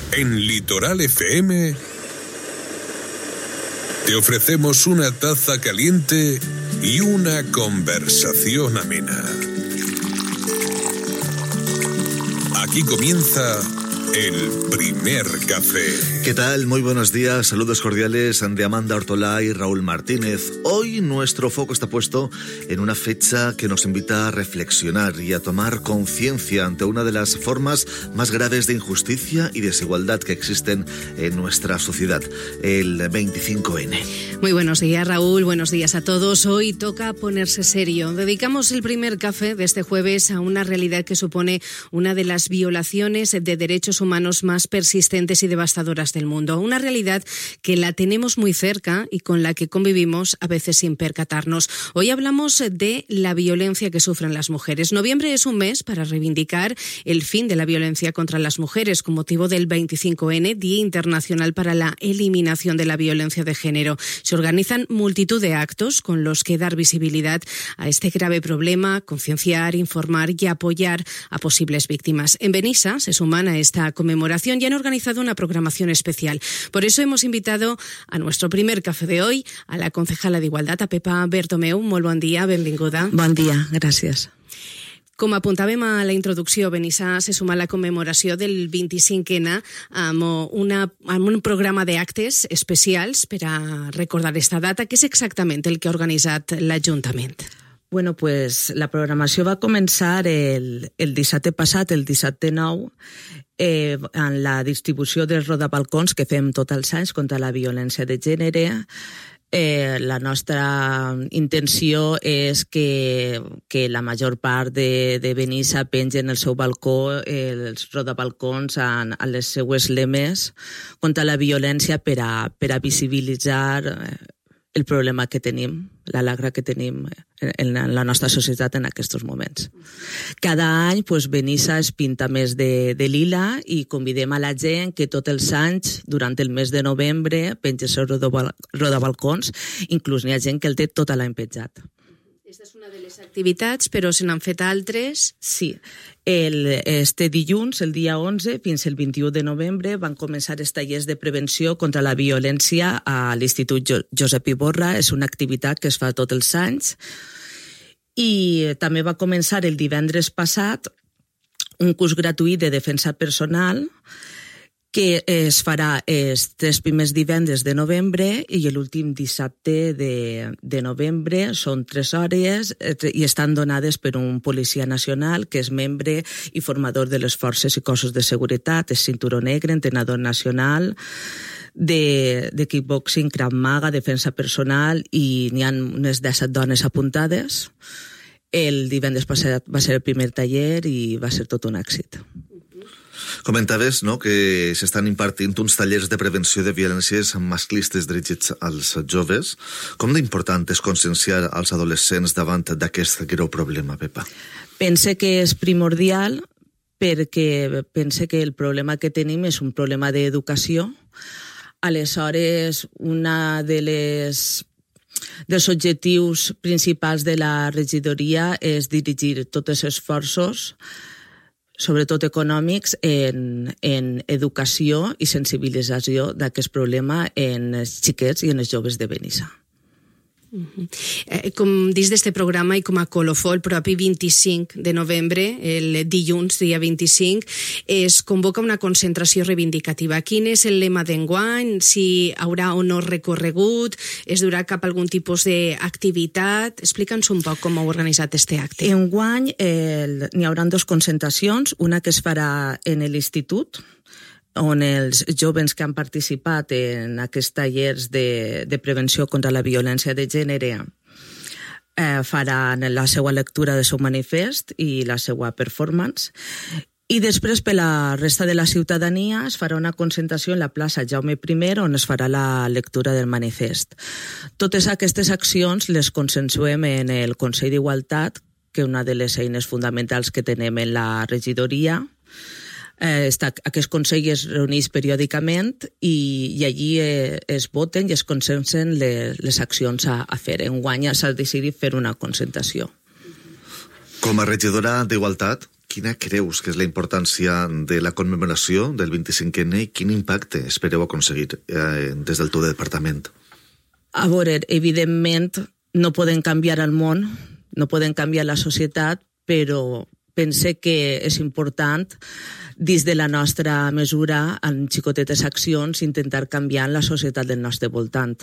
En Litoral FM te ofrecemos una taza caliente y una conversación amena. Aquí comienza el primer café. ¿Qué tal? Muy buenos días, saludos cordiales de Amanda Ortolá y Raúl Martínez. Hoy nuestro foco está puesto en una fecha que nos invita a reflexionar y a tomar conciencia ante una de las formas más graves de injusticia y desigualdad que existen en nuestra sociedad, el 25N. Muy buenos días, Raúl, buenos días a todos. Hoy toca ponerse serio. Dedicamos el primer café de este jueves a una realidad que supone una de las violaciones de derechos humanos más persistentes y devastadoras del mundo. Una realidad que la tenemos muy cerca y con la que convivimos a veces sin percatarnos. Hoy hablamos de la violencia que sufren las mujeres. Noviembre es un mes para reivindicar el fin de la violencia contra las mujeres con motivo del 25N, Día Internacional para la Eliminación de la Violencia de Género. Se organizan multitud de actos con los que dar visibilidad a este grave problema, concienciar, informar y apoyar a posibles víctimas. En Benissa se suman a esta conmemoración y han organizado una programación especial. Por eso hemos invitado a nuestro primer café de hoy a la concejala de Igualtat, a Pepa Bertomeu. Molt bon dia, benvinguda. Bon dia, gràcies. Com apuntàvem a la introducció, Benissa se suma a la commemoració del 25N amb un programa d'actes especials per a recordar esta data. Què és exactament el que ha organitzat l'Ajuntament? Bueno, pues la programació va començar el dissabte passat, el dissabte 9, en la distribució dels rodabalcons que fem tots els anys contra la violència de gènere. La nostra intenció és que la major part de Benissa pengen el seu balcó, els rodabalcons, en les seues lemes contra la violència per a visibilitzar el problema que tenim, la lagra que tenim en la nostra societat en aquests moments. Cada any Benissa es pinta més de lila i convidem a la gent que tots els anys, durant el mes de novembre, penja els seus rodabalcons, inclús n'hi ha gent que el té tot l'any penjat. Aquesta és una de les activitats, però se n'han fet altres? Sí. Este dilluns, el dia 11, fins el 21 de novembre, van començar els tallers de prevenció contra la violència a l'Institut Josep Iborra. És una activitat que es fa tots els anys. I també va començar el divendres passat un curs gratuït de defensa personal que es farà els 3 primers divendres de novembre i l'últim dissabte de novembre. Són 3 hores i estan donades per un policia nacional que és membre i formador de les forces i cossos de seguretat, és cinturó negre, entrenador nacional de kickboxing, Krav Maga, defensa personal, i n'hi ha unes 17 dones apuntades. El divendres passat va ser el primer taller i va ser tot un èxit. Comentaves, no?, que s'estan impartint uns tallers de prevenció de violències masclistes dirigits als joves. Com d'important és conscienciar els adolescents davant d'aquest greu problema, Pepa? Pense que és primordial perquè pense que el problema que tenim és un problema d'educació. Aleshores, una dels objectius principals de la regidoria és dirigir tots els esforços, sobretot econòmics, en educació i sensibilització d'aquest problema en els xiquets i en els joves de Benissa. Com dins d'este programa i com a colofó, el propi 25 de novembre, el dilluns, dia 25, es convoca una concentració reivindicativa. Quin és el lema d'enguany? Si haurà o no recorregut? Es durà cap a algun tipus d'activitat? Explica'ns un poc com heu organitzat este acte. Enguany n'hi haurà 2 concentracions, una que es farà en l'institut, on els joves que han participat en aquests tallers de prevenció contra la violència de gènere faran la seva lectura del seu manifest i la seva performance. I després, per la resta de la ciutadania, es farà una concentració en la plaça Jaume I, on es farà la lectura del manifest. Totes aquestes accions les consensuem en el Consell d'Igualtat, que és una de les eines fonamentals que tenim en la regidoria. Aquest Consell es reuneix periòdicament i allí es voten i es consensen les accions a fer. Enguany s'ha decidit fer una concentració. Com a regidora d'Igualtat, quina creus que és la importància de la commemoració del 25N i quin impacte espereu aconseguir des del teu departament? A veure, evidentment no podem canviar el món, no podem canviar la societat, però pense que és important, dins de la nostra mesura, en xicotetes accions, intentar canviar la societat del nostre voltant.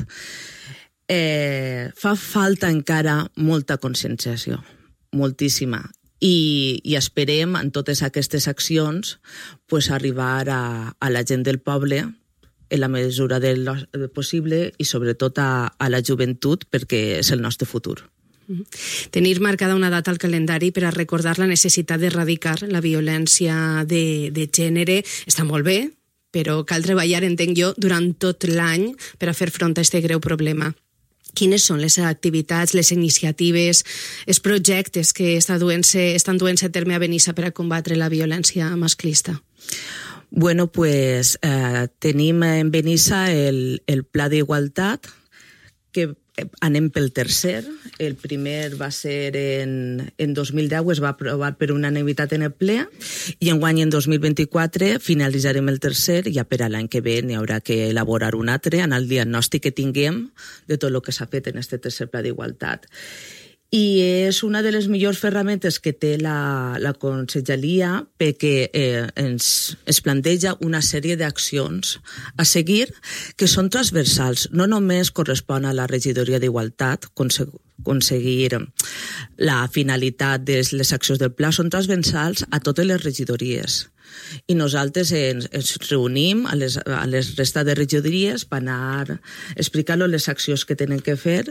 Fa falta encara molta conscienciació, moltíssima, i esperem en totes aquestes accions arribar a la gent del poble en la mesura del possible i sobretot a la joventut, perquè és el nostre futur. Tenir marcada una data al calendari per a recordar la necessitat d'erradicar la violència de gènere està molt bé, però cal treballar, entenc jo, durant tot l'any per a fer front a aquest greu problema. Quines són les activitats, les iniciatives, els projectes que estan duent-se a terme a Benissa per a combatre la violència masclista? Bueno, pues tenim en Benissa el Pla d'Igualtat, que anem pel tercer. El primer va ser en 2010, es va aprovar per unanimitat en el ple, i enguany en 2024 finalitzarem el tercer, i ja per a l'any que ve n'hi haurà que elaborar un altre en el diagnòstic que tinguem de tot el que s'ha fet en aquest tercer Pla d'Igualtat. I és una de les millors ferramentes que té la Conselleria perquè ens planteja una sèrie d'accions a seguir que són transversals. No només correspon a la regidoria d'Igualtat aconseguir la finalitat de les accions del pla, són transversals a totes les regidories. I nosaltres ens reunim a les restes de regidories per anar explicant les accions que tenen que fer.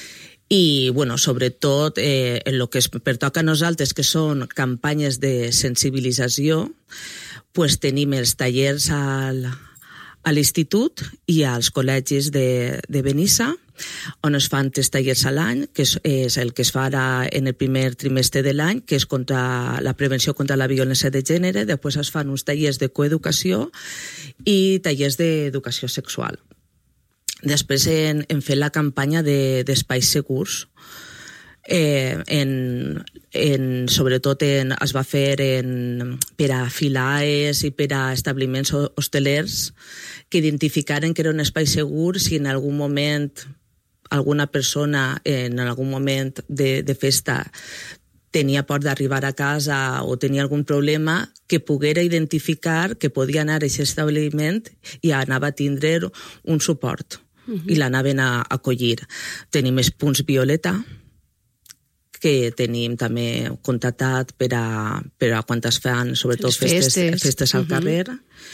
I, bueno, sobretot, en el que pertoca a nosaltres, que són campanyes de sensibilització, pues tenim els tallers a l'institut i als col·legis de Benissa, on es fan 3 tallers a l'any, que és el que es fa ara en el primer trimestre de l'any, que és contra la prevenció contra la violència de gènere. Després es fan uns tallers de coeducació i tallers d'educació sexual. Després hem fet la campanya d'espais segurs. Sobretot es va fer per a filaes i per a establiments hostelers que identificaren que era un espai segur si en algun moment alguna persona en algun moment de festa tenia por d'arribar a casa o tenia algun problema, que poguera identificar que podia anar a aquest establiment i anava a tindre un suport. I l'anaven a acollir. Tenim els punts violeta, que tenim també contactat per a quan es fan, sobretot festes al carrer,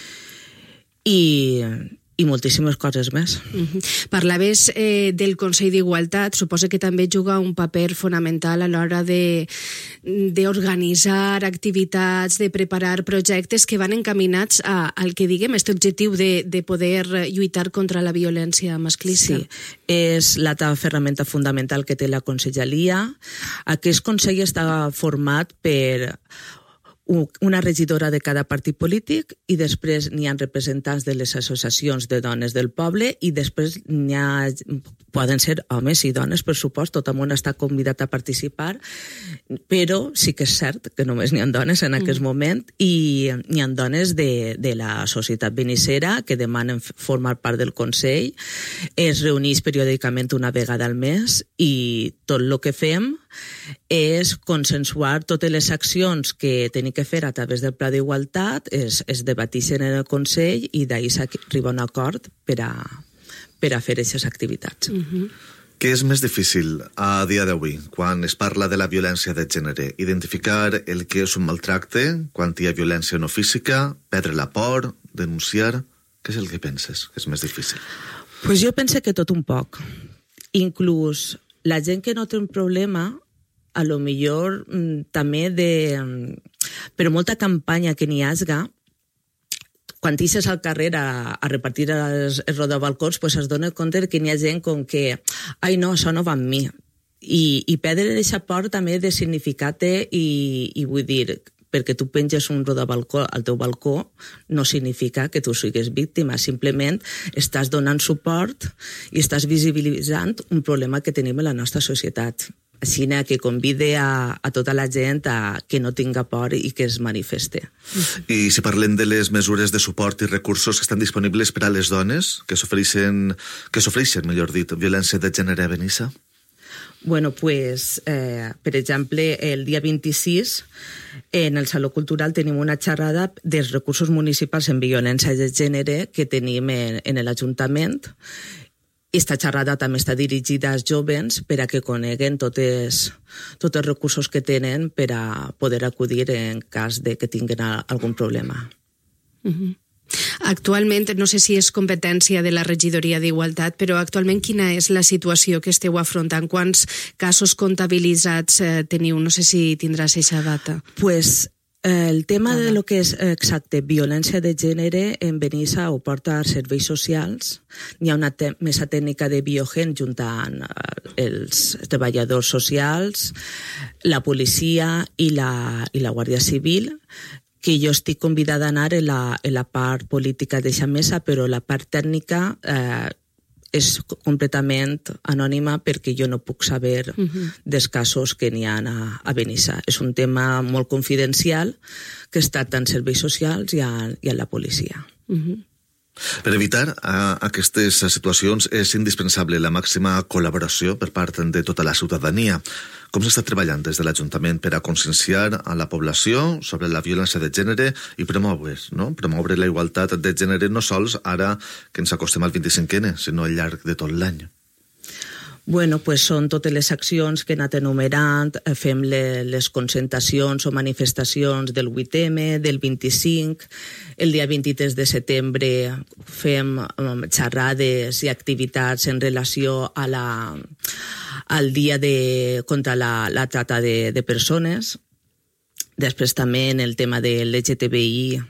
i moltíssimes coses més. Parlaves del Consell d'Igualtat, suposo que també juga un paper fonamental a l'hora d'organitzar activitats, de preparar projectes que van encaminats al que diguem, aquest objectiu de poder lluitar contra la violència masclista. Sí, és l'altra ferramenta fundamental que té la Conselleria. Aquest Consell està format per una regidora de cada partit polític i després n'hi ha representants de les associacions de dones del poble i després poden ser homes i dones, per supost, tot el món està convidat a participar, però sí que és cert que només n'hi ha dones en aquest moment i n'hi ha dones de la societat benissera que demanen formar part del Consell. Es reuneix periòdicament una vegada al mes i tot el que fem és consensuar totes les accions que tenim que fer a través del Pla d'Igualtat, es debatixen en el Consell i d'ahir s'arriba a un acord per a fer aquestes activitats. Què és més difícil a dia d'avui, quan es parla de la violència de gènere? Identificar el que és un maltracte, quan hi ha violència no física, perdre la por, denunciar... Què és el que penses que és més difícil? Pues jo penso que tot un poc. Inclús la gent que no té un problema, a lo millor també per molta campanya que n'hi hagi, quan ixes al carrer a repartir els rodabalcons, pues es dona compte que n'hi ha gent com que ai no, això no va amb mi. I perdre aquesta por també de significat i vull dir, perquè tu penges un rodabalcó al teu balcó no significa que tu siguis víctima, simplement estàs donant suport i estàs visibilitzant un problema que tenim en la nostra societat. Així que convide a tota la gent a que no tinga por i que es manifeste. I si parlem de les mesures de suport i recursos que estan disponibles per a les dones que sofreixen, millor dit, violència de gènere a Benissa? Bueno, pues, per exemple, el dia 26 en el Saló Cultural tenim una xerrada dels recursos municipals en violència de gènere que tenim en l'Ajuntament. Esta xerrada també està dirigida als jovens per a que coneguen tots els recursos que tenen per a poder acudir en cas de que tinguin algun problema. Actualment, no sé si és competència de la regidoria d'Igualtat, però actualment quina és la situació que esteu afrontant? Quants casos comptabilitzats teniu? No sé si tindràs aquesta data. Pues el tema de lo que és exacte violència de gènere en Benissa ho porta als serveis socials. Hi ha una mesa tècnica de Biogen juntant els treballadors socials, la policia i la Guàrdia Civil, que jo estic convidada a anar en la part política d'aquesta mesa, però la part tècnica és completament anònima perquè jo no puc saber dels casos que n'hi ha a Benissa. És un tema molt confidencial que està tant als serveis socials i a la policia. Per evitar aquestes situacions és indispensable la màxima col·laboració per part de tota la ciutadania. Com s'està treballant des de l'Ajuntament per a conscienciar a la població sobre la violència de gènere i promoure la igualtat de gènere no sols ara que ens acostem al 25N, sinó al llarg de tot l'any? Bueno, pues són totes les accions que he anat enumerant, fem les concentracions o manifestacions del 8M, del 25, el dia 23 de setembre fem xerrades i activitats en relació al dia contra la trata de persones. Després també en el tema de l'LGTBI,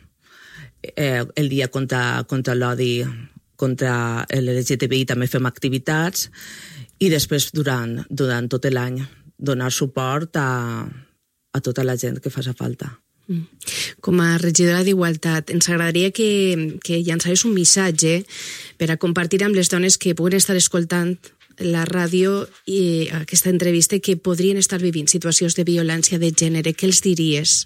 el dia contra l'odi contra l'LGTBI també fem activitats. I després, durant tot l'any, donar suport a tota la gent que faci falta. Com a regidora d'Igualtat, ens agradaria que llançares un missatge per a compartir amb les dones que puguen estar escoltant la ràdio i aquesta entrevista que podrien estar vivint situacions de violència de gènere. Què els diries?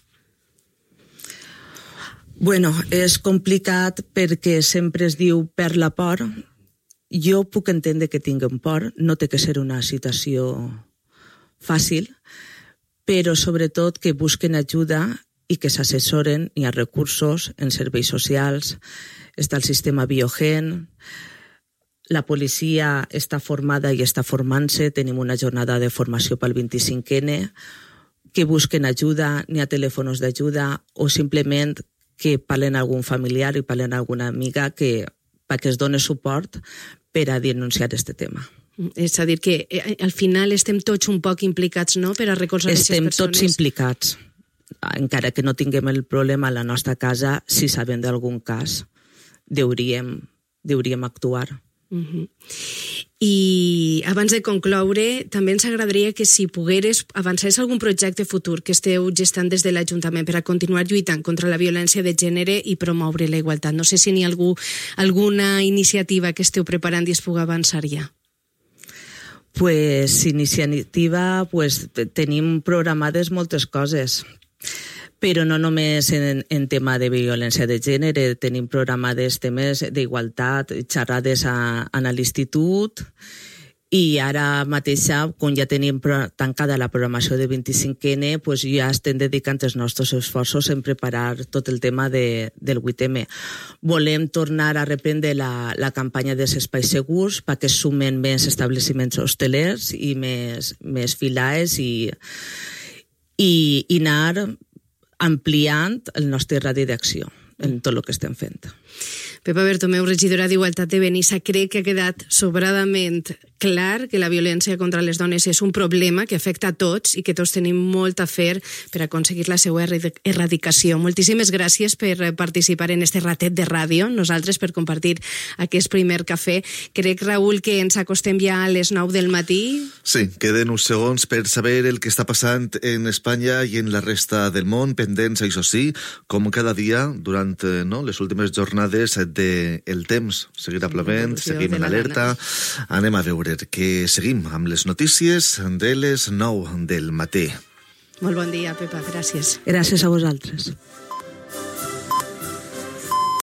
Bueno, és complicat perquè sempre es diu per la por. Jo puc entendre que tinguin por, no té que ser una situació fàcil, però sobretot que busquen ajuda i que s'assessoren. Hi ha recursos en serveis socials, està el sistema Biogen, la policia està formada i està formant-se, tenim una jornada de formació pel 25N, que busquen ajuda, n'hi ha telèfons d'ajuda, o simplement que parlen a algun familiar i parlen a alguna amiga perquè es doni suport per a denunciar aquest tema. És a dir, que al final estem tots un poc implicats, no?, per a recolzar aquestes persones. Estem tots implicats. Encara que no tinguem el problema a la nostra casa, si sabem d'algun cas, hauríem actuar. I abans de concloure, també ens agradaria que si pogueres avançares algun projecte futur que esteu gestant des de l'Ajuntament per a continuar lluitant contra la violència de gènere i promoure la igualtat. No sé si n'hi ha alguna iniciativa que esteu preparant i es pugui avançar ja. Pues iniciativa, tenim programades moltes coses. Però no només en tema de violència de gènere, tenim programades temes d'igualtat, xerrades a l'institut, i ara mateix, quan ja tenim tancada la programació de 25N, ja estem dedicant els nostres esforços en preparar tot el tema del 8M. Volem tornar a reprendre la campanya dels espais segurs perquè es sumen més establiments hostelers i més filaes i anar ampliant el nostre radi d'acció en tot el que estem fent. Pepa Bertomeu, regidora d'Igualtat de Benissa, crec que ha quedat sobradament clar que la violència contra les dones és un problema que afecta a tots i que tots tenim molt a fer per aconseguir la seva erradicació. Moltíssimes gràcies per participar en este ratet de ràdio, nosaltres per compartir aquest primer cafè. Crec, Raül, que ens acostem ja a les 9 del matí. Sí, queden uns segons per saber el que està passant en Espanya i en la resta del món, pendents, això sí, com cada dia, durant durant les últimes jornades del temps. Seguirà plovent, seguim en alerta. Anem a veure que seguim amb les notícies de les 9 del matí. Molt bon dia, Pepa, gràcies. Gràcies a vosaltres.